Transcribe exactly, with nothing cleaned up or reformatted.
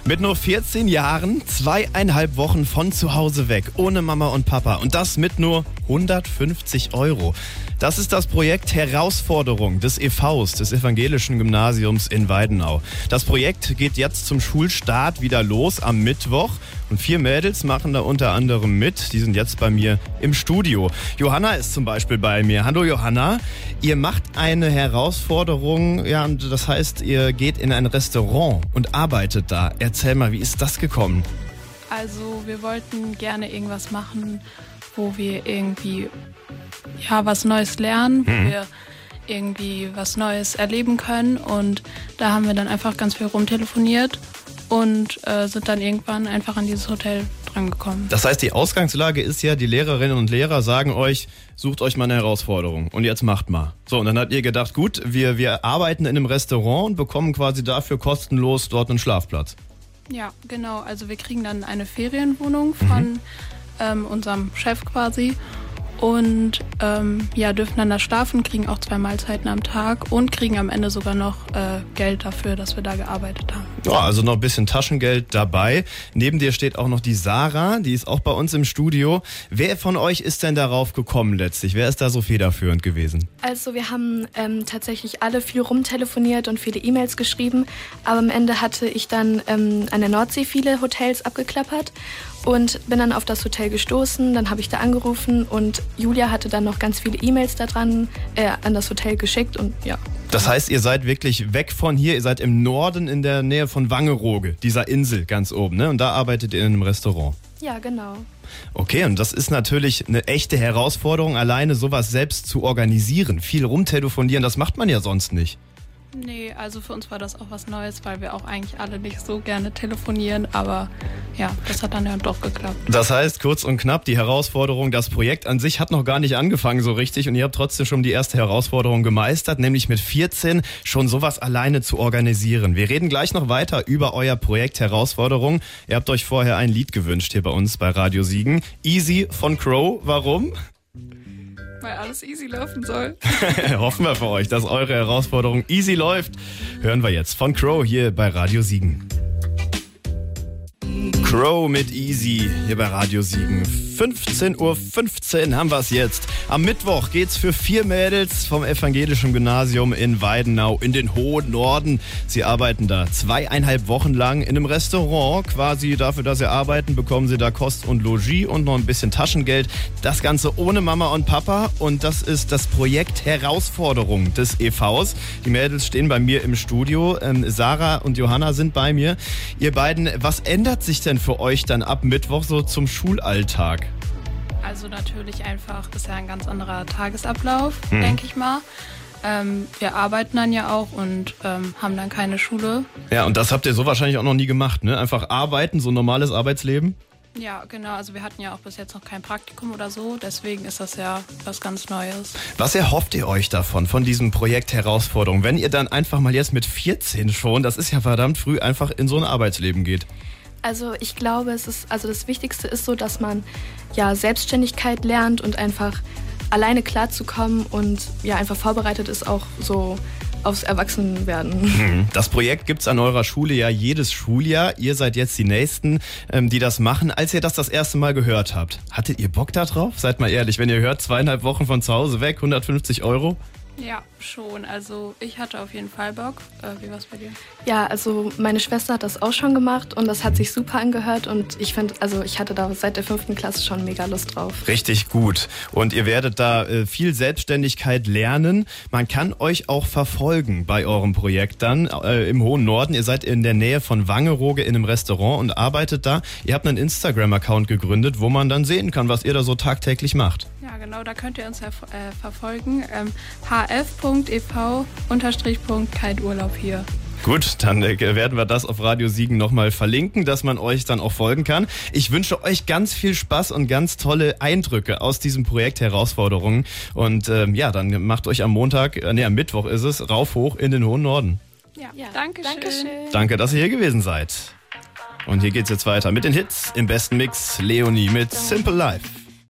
Mit nur vierzehn Jahren, zweieinhalb Wochen von zu Hause weg, ohne Mama und Papa. Und das mit nur hundertfünfzig Euro. Das ist das Projekt Herausforderung des E Vs, des Evangelischen Gymnasiums in Weidenau. Das Projekt geht jetzt zum Schulstart wieder los am Mittwoch. Und vier Mädels machen da unter anderem mit. Die sind jetzt bei mir im Studio. Johanna ist zum Beispiel bei mir. Hallo Johanna. Ihr macht eine Herausforderung, ja, und das heißt, ihr geht in ein Restaurant und arbeitet da. Erzähl mal, wie ist das gekommen? Also wir wollten gerne irgendwas machen, wo wir irgendwie ja, was Neues lernen, wo mhm. wir irgendwie was Neues erleben können. Und da haben wir dann einfach ganz viel rumtelefoniert und äh, sind dann irgendwann einfach an dieses Hotel drangekommen. Das heißt, die Ausgangslage ist ja, die Lehrerinnen und Lehrer sagen euch, sucht euch mal eine Herausforderung und jetzt macht mal. So, und dann habt ihr gedacht, gut, wir, wir arbeiten in einem Restaurant und bekommen quasi dafür kostenlos dort einen Schlafplatz. Ja, genau. Also wir kriegen dann eine Ferienwohnung von mhm. ähm, unserem Chef quasi. Und ähm, ja, dürfen dann da schlafen, kriegen auch zwei Mahlzeiten am Tag und kriegen am Ende sogar noch äh, Geld dafür, dass wir da gearbeitet haben. Ja, also noch ein bisschen Taschengeld dabei. Neben dir steht auch noch die Sarah, die ist auch bei uns im Studio. Wer von euch ist denn darauf gekommen letztlich? Wer ist da so federführend gewesen? Also wir haben ähm, tatsächlich alle viel rumtelefoniert und viele E-Mails geschrieben. Aber am Ende hatte ich dann ähm, an der Nordsee viele Hotels abgeklappert und bin dann auf das Hotel gestoßen. Dann habe ich da angerufen und Julia hatte dann noch ganz viele E-Mails da dran, äh, an das Hotel geschickt und ja. Das heißt, ihr seid wirklich weg von hier, ihr seid im Norden in der Nähe von Wangerooge, dieser Insel ganz oben, ne? Und da arbeitet ihr in einem Restaurant. Ja, genau. Okay, und das ist natürlich eine echte Herausforderung, alleine sowas selbst zu organisieren. Viel rumtelefonieren, das macht man ja sonst nicht. Nee, also für uns war das auch was Neues, weil wir auch eigentlich alle nicht so gerne telefonieren, aber ja, das hat dann ja doch geklappt. Das heißt, kurz und knapp, die Herausforderung, das Projekt an sich hat noch gar nicht angefangen so richtig und ihr habt trotzdem schon die erste Herausforderung gemeistert, nämlich mit vierzehn schon sowas alleine zu organisieren. Wir reden gleich noch weiter über euer Projekt Herausforderung. Ihr habt euch vorher ein Lied gewünscht hier bei uns bei Radio Siegen. Easy von Crow, warum? Weil alles easy laufen soll. Hoffen wir für euch, dass eure Herausforderung easy läuft. Hören wir jetzt von Crow hier bei Radio Siegen. Crow mit Easy hier bei Radio Siegen. fünfzehn Uhr fünfzehn haben wir es jetzt. Am Mittwoch geht's für vier Mädels vom Evangelischen Gymnasium in Weidenau in den hohen Norden. Sie arbeiten da zweieinhalb Wochen lang in einem Restaurant. Quasi dafür, dass sie arbeiten, bekommen sie da Kost und Logis und noch ein bisschen Taschengeld. Das Ganze ohne Mama und Papa. Und das ist das Projekt Herausforderung des E Vs. Die Mädels stehen bei mir im Studio. Ähm, Sarah und Johanna sind bei mir. Ihr beiden, was ändert sich denn für euch dann ab Mittwoch so zum Schulalltag? Also natürlich einfach, ist ja ein ganz anderer Tagesablauf, hm. denke ich mal. Ähm, wir arbeiten dann ja auch und ähm, haben dann keine Schule. Ja, und das habt ihr so wahrscheinlich auch noch nie gemacht, ne? Einfach arbeiten, so ein normales Arbeitsleben? Ja, genau. Also wir hatten ja auch bis jetzt noch kein Praktikum oder so. Deswegen ist das ja was ganz Neues. Was erhofft ihr euch davon, von diesem Projekt Herausforderung, wenn ihr dann einfach mal jetzt mit vierzehn schon, das ist ja verdammt früh, einfach in so ein Arbeitsleben geht? Also ich glaube, es ist, also das Wichtigste ist so, dass man ja Selbstständigkeit lernt und einfach alleine klarzukommen und ja einfach vorbereitet ist auch so aufs Erwachsenwerden. Das Projekt gibt's an eurer Schule ja jedes Schuljahr. Ihr seid jetzt die Nächsten, ähm, die das machen. Als ihr das das erste Mal gehört habt, hattet ihr Bock da drauf? Seid mal ehrlich, wenn ihr hört, zweieinhalb Wochen von zu Hause weg, hundertfünfzig Euro? Ja, schon. Also ich hatte auf jeden Fall Bock. Äh, wie war's bei dir? Ja, also meine Schwester hat das auch schon gemacht und das hat sich super angehört und ich finde, also ich hatte da seit der fünften Klasse schon mega Lust drauf. Richtig gut. Und ihr werdet da äh, viel Selbstständigkeit lernen. Man kann euch auch verfolgen bei eurem Projekt dann äh, im hohen Norden. Ihr seid in der Nähe von Wangerooge in einem Restaurant und arbeitet da. Ihr habt einen Instagram-Account gegründet, wo man dann sehen kann, was ihr da so tagtäglich macht. Ja, genau, da könnt ihr uns ja äh, verfolgen. Ähm, h f punkt e v unterstrich kein Urlaub hier. Gut, dann äh, werden wir das auf Radio Siegen nochmal verlinken, dass man euch dann auch folgen kann. Ich wünsche euch ganz viel Spaß und ganz tolle Eindrücke aus diesem Projekt Herausforderungen. Und ähm, ja, dann macht euch am Montag, äh, nee, am Mittwoch ist es, rauf hoch in den hohen Norden. Ja, ja. Dankeschön. Dankeschön. Danke, dass ihr hier gewesen seid. Und hier geht's jetzt weiter mit den Hits im besten Mix. Leonie mit Simple Life.